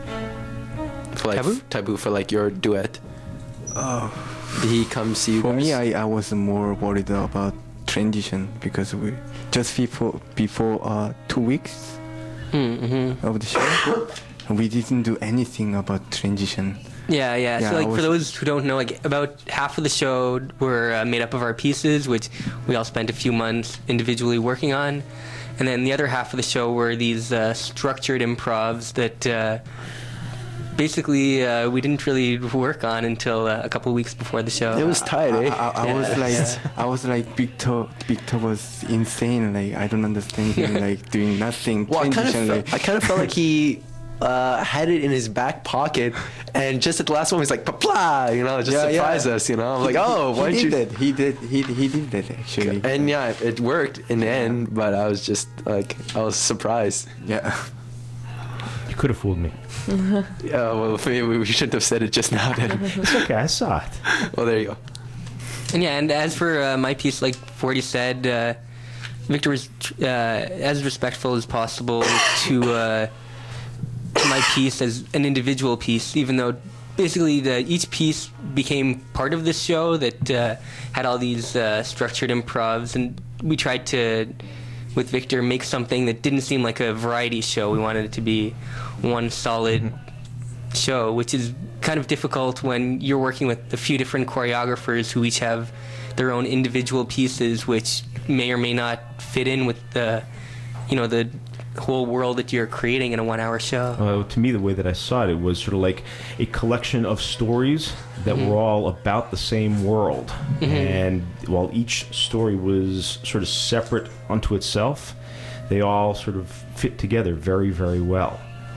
For like Taboo? Taboo, for like your duet. Uh, Did he come see you for guys? me, I, I was more worried about transition because we just before before uh, two weeks Mm-hmm. of the show, we didn't do anything about transition. Yeah, yeah. Yeah, so, I like, for was- those who don't know, like, about half of the show were uh, made up of our pieces, which we all spent a few months individually working on, and then the other half of the show were these uh, structured improvs that uh, basically uh, we didn't really work on until uh, a couple of weeks before the show. It was tight, I, eh? I, I Yeah. was like, I was like, Victor. Victor was insane. Like, I don't understand him. Like doing nothing. Well, I kind of transition, felt, like, I kind of felt like he uh, had it in his back pocket, and just at the last one, he's like, "Papa," you know, just Yeah, surprise yeah. us, you know. I'm like, "Oh, why he don't you?" did that. He did. He he did that actually. And yeah, it worked in the end, but I was just like, I was surprised. Yeah. You could have fooled me. Yeah, well, maybe we shouldn't have said it just now. Then, It's okay, I saw it. well, there you go. And yeah, and as for uh, my piece, like Forty said, uh, Victor was uh, as respectful as possible to uh, to my piece as an individual piece, even though basically the, each piece became part of this show that uh, had all these uh, structured improvs, and we tried to, with Victor, make something that didn't seem like a variety show. We wanted it to be one solid mm-hmm. show, which is kind of difficult when you're working with a few different choreographers who each have their own individual pieces, which may or may not fit in with the, you know, the whole world that you're creating in a one-hour show. Uh, to me, the way that I saw it, it was sort of like a collection of stories that Mhm. were all about the same world. Mhm. And while each story was sort of separate unto itself, they all sort of fit together very, very well.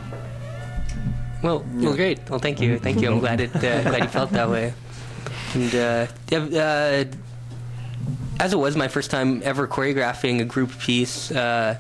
Well, well, great. Well, thank you, thank you. I'm glad it, uh, glad you felt that way. And uh, yeah, uh, as it was my first time ever choreographing a group piece, uh,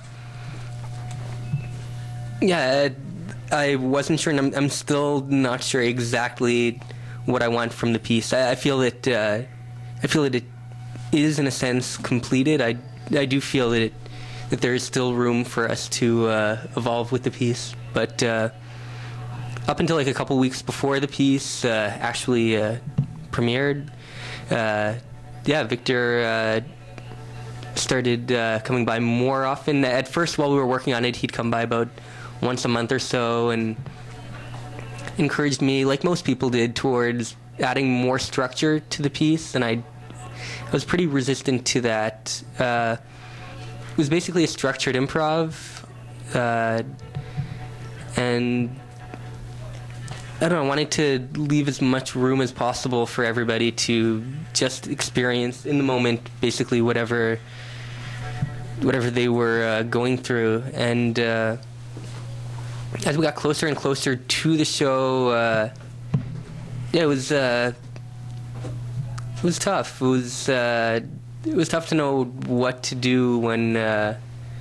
yeah, I wasn't sure, and I'm, I'm still not sure exactly what I want from the piece. I, I feel that uh, I feel that it is, in a sense, completed. I I do feel that it, that there is still room for us to uh, evolve with the piece, but. Uh, Up until like a couple weeks before the piece uh, actually uh, premiered, uh, yeah, Victor uh, started uh, coming by more often. At first, while we were working on it, he'd come by about once a month or so and encouraged me, like most people did, towards adding more structure to the piece. And I, I was pretty resistant to that. Uh, it was basically a structured improv, uh, and I don't know, I wanted to leave as much room as possible for everybody to just experience in the moment basically whatever whatever they were uh, going through. And uh, as we got closer and closer to the show, uh, yeah, it was uh, it was tough. It was uh, it was tough to know what to do when uh,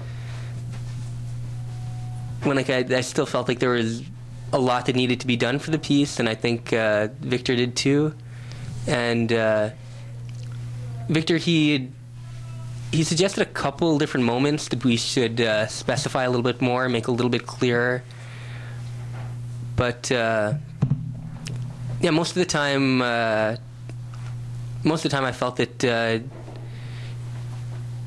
when like I, I still felt like there was a lot that needed to be done for the piece, and I think uh, Victor did too. And uh, Victor, he he suggested a couple different moments that we should uh, specify a little bit more, make a little bit clearer. But uh, yeah, most of the time, uh, most of the time, I felt that uh,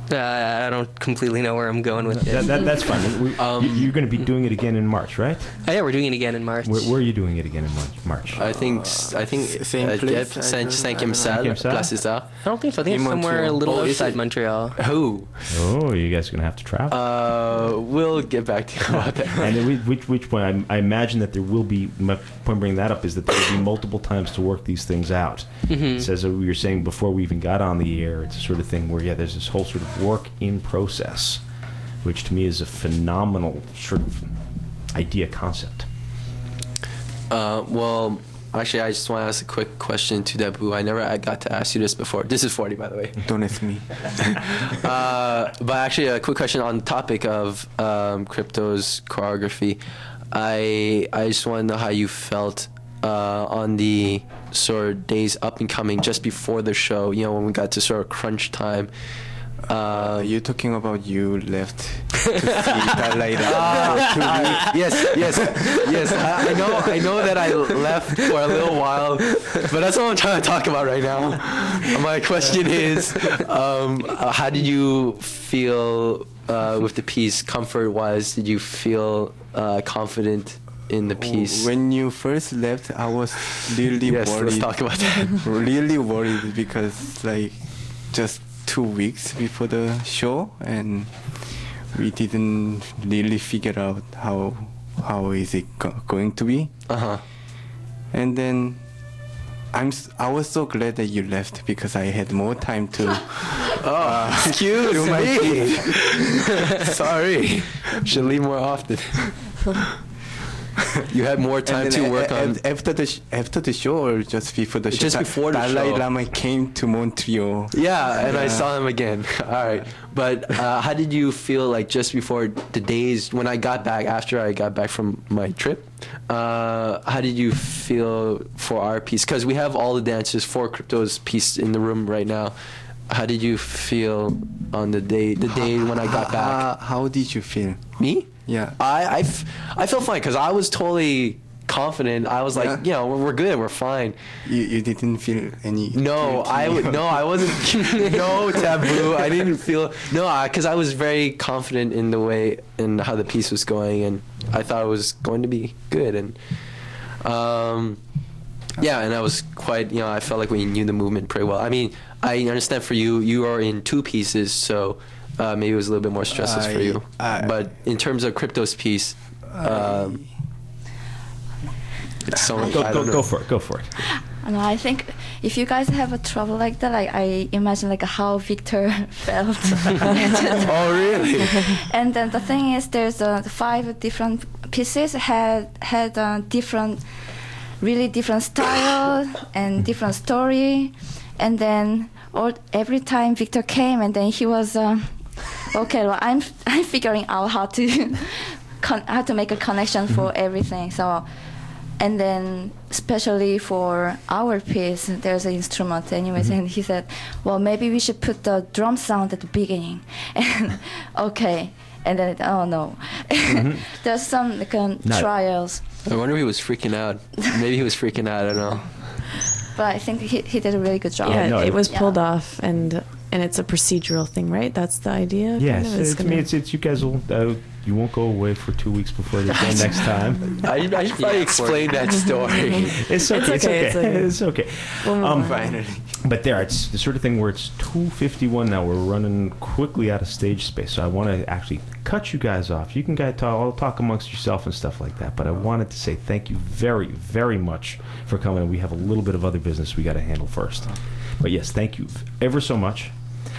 Uh, I don't completely know where I'm going with That, it. that, that's fine. We, Um, you- you're going to be doing it again in March, right? Oh, yeah, we're doing it again in March. Where, where are you doing it again in March? March. I think s- I think S- same uh, place, Jeff, I Saint don't- Cinquième I Salle, don't know. Place des Arts. I don't think so. I think In it's somewhere a Montreal. little Oh, is outside it? Montreal. Who? Oh, you guys are going to have to travel. Uh, we'll get back to you about that. And then we- which, which point, I, I imagine that there will be, my point bringing that up is that there will be multiple times to work these things out. Mm-hmm. It says, as we were saying before we even got on the air, it's a sort of thing where, yeah, there's this whole sort of work in process, which to me is a phenomenal sort of idea concept. Uh, well, actually, I just want to ask a quick question to Debu. I never I got to ask you this before. This is forty, by the way. Don't ask me. Uh, but actually, a quick question on the topic of um, Crypto's choreography. I I just want to know how you felt uh, on the sort of days up and coming just before the show. You know, when we got to sort of crunch time. Uh, Uh, you talking about you left to see Dalai Lama for two weeks? yes, yes, yes. I, I know, I know that I left for a little while, but that's what I'm trying to talk about right now. My question is, um, uh, how did you feel uh, with the piece, comfort-wise? Did you feel uh, confident in the piece? When you first left, I was really yes, worried. let's talk about that. Really worried because like just two weeks before the show, and we didn't really figure out how how is it go- going to be. Uh huh. And then I'm s- I was so glad that you left because I had more time to. Oh, excuse me. Sorry. Should leave more often. You had more time And to then work a- a- on. after the sh- after the show or just before the show. Just Da- before the Dalai show. Lama came to Montreal. Yeah, and I Yeah. saw him again. All right, but uh, how did you feel like just before the days when I got back after I got back from my trip? Uh, how did you feel for our piece? Because we have all the dancers for Crypto's piece in the room right now. How did you feel on the day the day when I got back? How, how did you feel? Me? Yeah. I I, f- I felt fine because I was totally confident. I was like, Yeah. you know, we're, we're good, we're fine. You, you didn't feel any. No, guilty? I would no, I wasn't. No taboo. I didn't feel no, because I, I was very confident in the way and how the piece was going, and I thought it was going to be good. And um, yeah, and I was quite. You know, I felt like we knew the movement pretty well. I mean, I understand for you, you are in two pieces, so uh, maybe it was a little bit more stressless for I- you. I- but in terms of Crypto's piece, um, it's so much. Go, I go, don't know. go for it. Go for it. And I think if you guys have a trouble like that, like I imagine like how Victor felt. Oh really? And then the thing is, there's uh, five different pieces had had uh, different, really different style and different story, and then or every time Victor came, and then he was uh, okay. Well, I'm I'm figuring out how to con- how to make a connection for everything. So. And then, especially for our piece, there's an instrument anyways, Mm-hmm. and he said, well, maybe we should put the drum sound at the beginning. And okay, and then, oh no. Mm-hmm. There's some like, um, No. trials, I wonder if he was freaking out. Maybe he was freaking out. I don't know. but I think he, he did a really good job. Yeah, no, it it- was Yeah. pulled off, and and it's a procedural thing, right? That's the idea. Yes, kind of? It's it's, I gonna- mean, it's, it's you guys will uh, you won't go away for two weeks before the show next time. I, I should probably explain that story. It's okay. It's okay. okay, It's okay. it's okay. We'll move Um, on. Finally. But there, it's the sort of thing where it's two fifty-one now. We're running quickly out of stage space, so I want to actually cut you guys off. You can guys talk, all talk amongst yourself and stuff like that. But I wanted to say thank you very, very much for coming. We have a little bit of other business we got to handle first. But yes, thank you ever so much.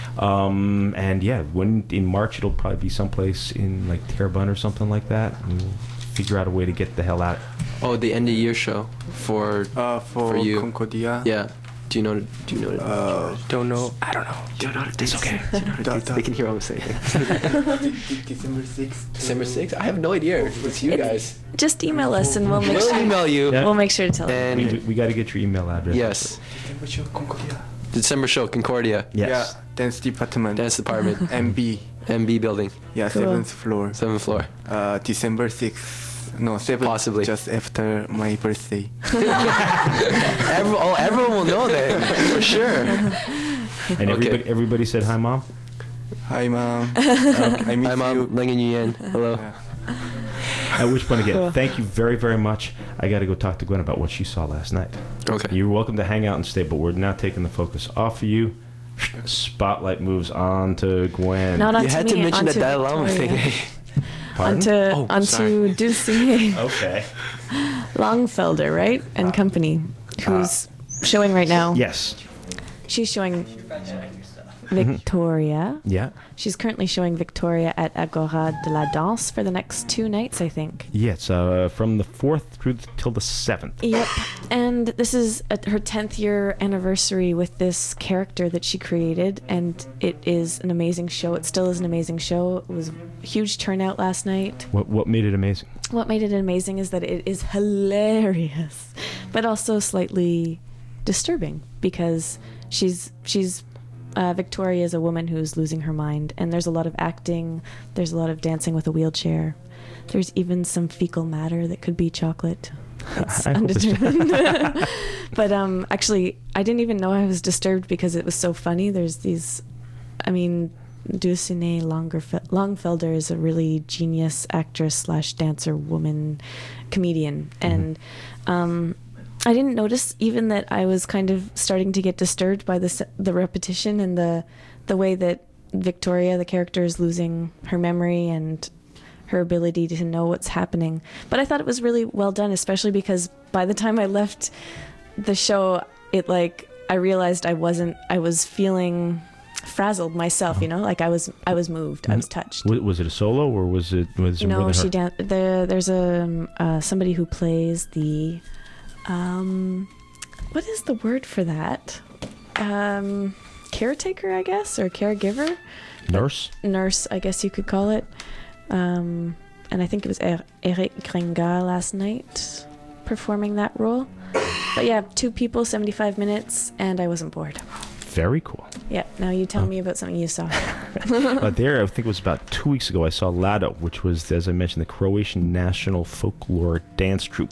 Um, and yeah, when in March it'll probably be someplace in like Terrebonne or something like that. And we'll figure out a way to get the hell out. Oh, the end of year show for Uh, for, For you. Concordia. yeah. Do you know? Do you know? Uh, Don't know. I don't know. Do you know? It's okay. Do you know? Da- They can hear what I'm saying. December sixth. December sixth. I have no idea. It's you guys. Just email us, and we'll make We'll sure. email you. Yeah. We'll make sure to tell you. And We, we, we got to get your email address. yes, December show Concordia. December show Concordia Yes. Yeah, dance department. Dance Department M B. M B building, Yeah, Cool. seventh floor. seventh floor. Uh, December sixth. No, seventh. Possibly. Just after my birthday. Every, oh, everyone will know that for sure. And Okay. everybody, everybody said hi, Mom. Hi, Mom. I miss Hi, Mom. you. Langin Yuyen. Hello. Yeah. At which point, again, thank you very, very much. I got to go talk to Gwen about what she saw last night. Okay. You're welcome to hang out and stay, but we're now taking the focus off of you. Spotlight moves on to Gwen. Not You onto had me, to mention the onto Dalai Lama Victoria. thing. Pardon? Onto, Oh, onto sorry. Ducey Okay. Longfelder, right? And company, who's showing right now. Yes. She's showing Victoria. Yeah. She's currently showing Victoria at Agora de la Danse for the next two nights, I think. Yeah, it's uh, from the fourth through the, till the seventh. Yep. And this is at her tenth year anniversary with this character that she created, and it is an amazing show. It still is an amazing show. It was a huge turnout last night. What what made it amazing? What made it amazing is that it is hilarious, but also slightly disturbing because she's she's uh, Victoria is a woman who's losing her mind, and there's a lot of acting, there's a lot of dancing with a wheelchair, there's even some fecal matter that could be chocolate. It's I hope it's- undetermined. But um, actually, I didn't even know I was disturbed because it was so funny. There's these, I mean, Dulcinea Longerfe- Longfelder is a really genius actress slash dancer woman comedian, and um, I didn't notice even that I was kind of starting to get disturbed by the s- the repetition and the the way that Victoria, the character, is losing her memory and her ability to know what's happening. But I thought it was really well done, especially because by the time I left the show, it like I realized I wasn't. I was feeling frazzled myself, you know, like I was. I was moved. I was touched. Was, was it a solo or was it was it more No, than she her? dan- the, there's a um, uh, somebody who plays the um what is the word for that? Um caretaker, I guess, or caregiver? Nurse? Nurse, I guess you could call it. Um and I think it was er- Eric Gringa last night performing that role. But yeah, two people, seventy-five minutes, and I wasn't bored. Very cool. Yeah, now you tell Oh. me about something you saw. uh, there, I think it was about two weeks ago, I saw Lado, which was, as I mentioned, the Croatian National Folklore Dance Troupe.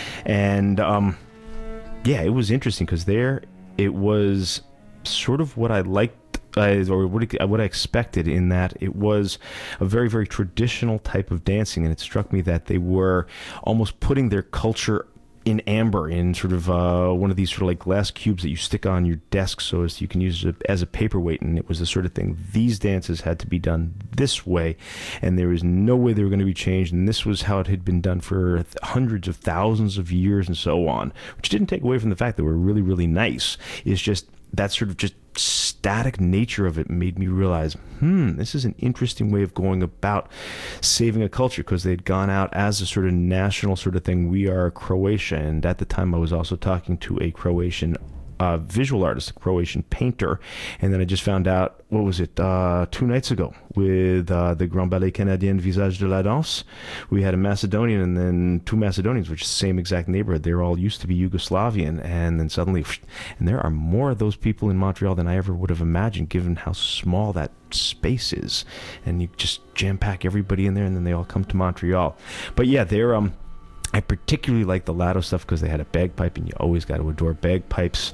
And, um, yeah, it was interesting because there it was sort of what I liked, uh, or what I, what I expected, in that it was a very, very traditional type of dancing. And it struck me that they were almost putting their culture in amber, in sort of uh, one of these sort of like glass cubes that you stick on your desk so as you can use it as a paperweight. And it was the sort of thing, these dances had to be done this way, and there was no way they were going to be changed. And this was how it had been done for th- hundreds of thousands of years and so on, which didn't take away from the fact that they were really, really nice. It's just that sort of just static nature of it made me realize, hmm, this is an interesting way of going about saving a culture, because they'd gone out as a sort of national sort of thing. We are Croatia. And at the time I was also talking to a Croatian uh, visual artist, a Croatian painter. And then I just found out, what was it, uh, two nights ago with uh, the Grand Ballet Canadien Visage de la Danse. We had a Macedonian and then two Macedonians, which is the same exact neighborhood. They were all used to be Yugoslavian. And then suddenly, and there are more of those people in Montreal than I ever would have imagined, given how small that space is. And you just jam pack everybody in there, and then they all come to Montreal. But yeah, they're, um, I particularly like the Lado stuff because they had a bagpipe, and you always got to adore bagpipes.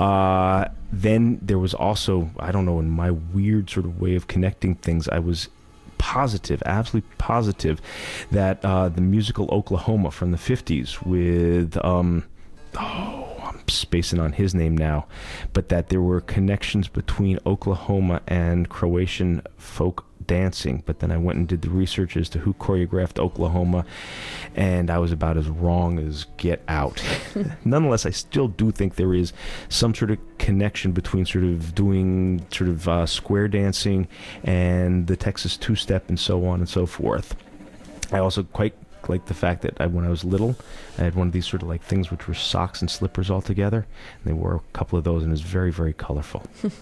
Uh, then there was also, I don't know, in my weird sort of way of connecting things, I was positive, absolutely positive, that uh, the musical Oklahoma from the fifties with, um, oh, I'm spacing on his name now, but that there were connections between Oklahoma and Croatian folk dancing. But then I went and did the research as to who choreographed Oklahoma, and I was about as wrong as get out. Nonetheless, I still do think there is some sort of connection between sort of doing sort of uh, square dancing and the Texas two-step and so on and so forth. I also quite like the fact that I, when I was little, I had one of these sort of like things which were socks and slippers all together, and they wore a couple of those, and it was very, very colorful.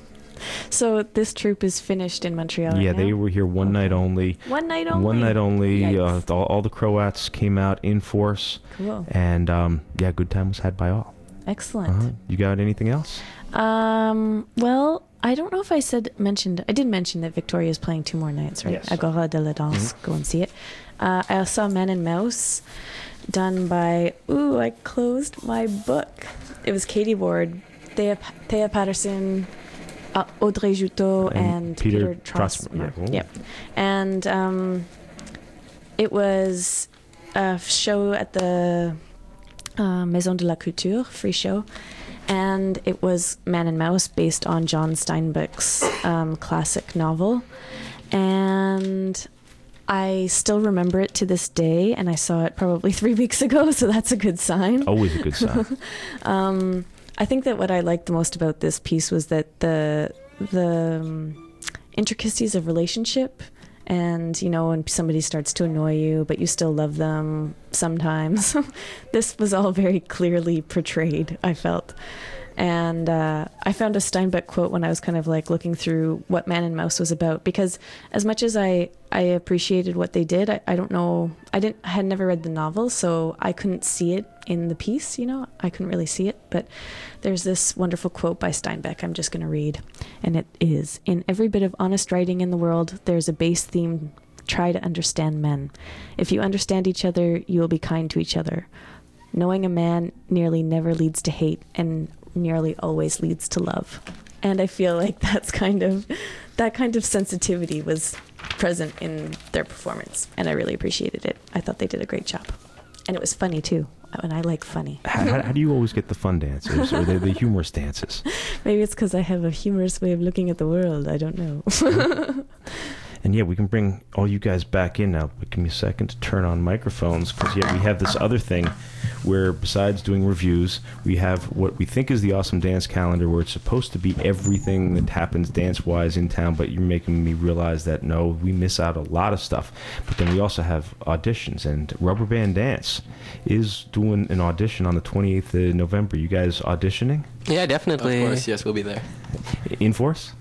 So this troupe is finished in Montreal. Yeah, right they now? were here one night only. One night only. One night only. Uh, Yikes. all, all the Croats came out in force, Cool. and um, yeah, good time was had by all. Excellent. Uh-huh. You got anything else? Um. Well, I don't know if I said mentioned. I did mention that Victoria is playing two more nights, right? Yes. Agora de la Danse. Go and see it. Uh, I saw Man and Mouse, done by. Ooh, I closed my book. It was Katie Ward, Thea, Thea Patterson, uh, Audrey Juteau And and, Peter Peter, Trosmer. Trosmer, yeah. Yep. And um, it was a show at the uh, Maison de la Culture, free show. And it was Man and Mouse, based on John Steinbeck's um, classic novel. And I still remember it to this day, and I saw it probably three weeks ago, so that's a good sign. Always a good sign. um, I think that what I liked the most about this piece was that the the um, intricacies of relationship, and you know, when somebody starts to annoy you, but you still love them sometimes. This was all very clearly portrayed, I felt. And uh, I found a Steinbeck quote when I was kind of like looking through what Man and Mouse was about, because as much as I, I appreciated what they did, I, I don't know, I didn't, I had never read the novel, so I couldn't see it in the piece, you know, I couldn't really see it. But there's this wonderful quote by Steinbeck I'm just going to read, and it is, "In every bit of honest writing in the world, there's a base theme: try to understand men. If you understand each other, you will be kind to each other. Knowing a man nearly never leads to hate, and nearly always leads to love." And I feel like that's kind of that kind of sensitivity was present in their performance, and I really appreciated it. I thought they did a great job, and it was funny too, and I like funny. how, how, how do you always get the fun dances or the, the humorous dances? Maybe it's because I have a humorous way of looking at the world. I don't know. And yeah, we can bring all you guys back in now, but give me a second to turn on microphones, because yeah, we have this other thing where besides doing reviews, we have what we think is the Awesome Dance Calendar, where it's supposed to be everything that happens dance-wise in town, but you're making me realize that no, we miss out a lot of stuff. But then we also have auditions, and Rubber Band Dance is doing an audition on the twenty-eighth of November. You guys auditioning? Yeah, definitely. Of course, yes, we'll be there. In force?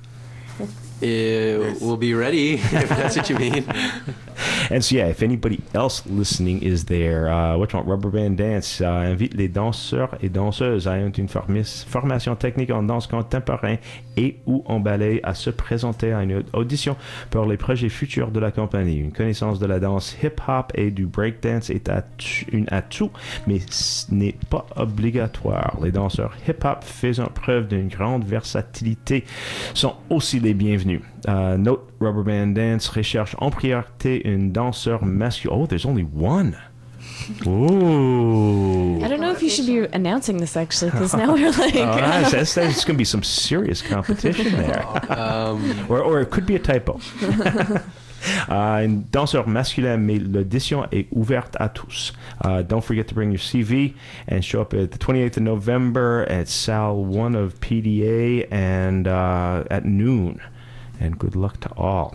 Uh, we'll be ready, if that's what you mean. And so, yeah, if anybody else listening is there, uh, what you want, Rubber Band Dance uh, invite les danseurs et danseuses ayant une formis- formation technique en danse contemporaine et ou en ballet à se présenter à une audition pour les projets futurs de la compagnie. Une connaissance de la danse hip-hop et du breakdance est atu- une atout, mais ce n'est pas obligatoire. Les danseurs hip-hop faisant preuve d'une grande versatilité sont aussi les bienvenus. Uh, note, Rubber Band Dance recherche en priorité une danseur masculine. Oh, there's only one. Ooh. I don't know if you should be announcing this, actually, because now we're like... Oh, nice. That's, that's going to be some serious competition there. Um, or, or it could be a typo. Uh, une danseur masculin, mais l'audition est ouverte à tous. Uh, don't forget to bring your C V and show up at the twenty-eighth of November at Salle one of P D A and uh, at noon. And good luck to all.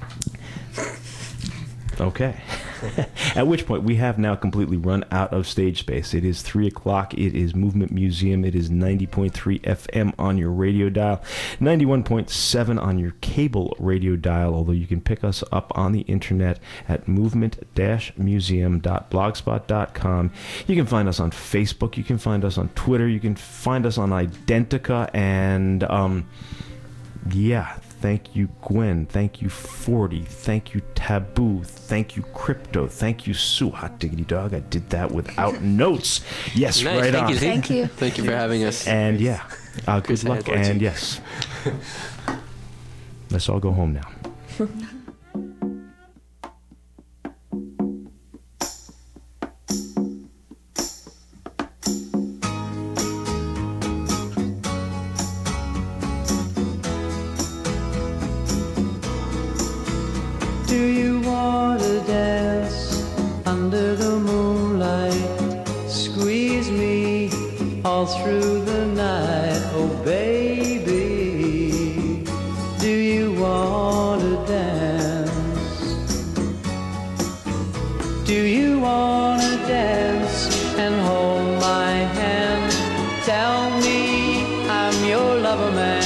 Okay. At which point, we have now completely run out of stage space. It is three o'clock. It is Movement Museum. It is ninety point three F M on your radio dial, ninety-one point seven on your cable radio dial, although you can pick us up on the internet at movement dash museum dot blogspot dot com. You can find us on Facebook. You can find us on Twitter. You can find us on Identica. And, um, yeah. Thank you, Gwen. Thank you, forty. Thank you, Taboo. Thank you, Crypto. Thank you, Sue. Hot diggity dog. I did that without notes. Yes, Nice. right Thank on. you, Zeke. Thank you. Thank you for having us. And yeah, uh, good Chris luck. Ahead. And yes, let's all go home now. Do you want to dance under the moonlight? Squeeze me all through the night, oh baby. Do you want to dance? Do you want to dance and hold my hand? Tell me I'm your lover man.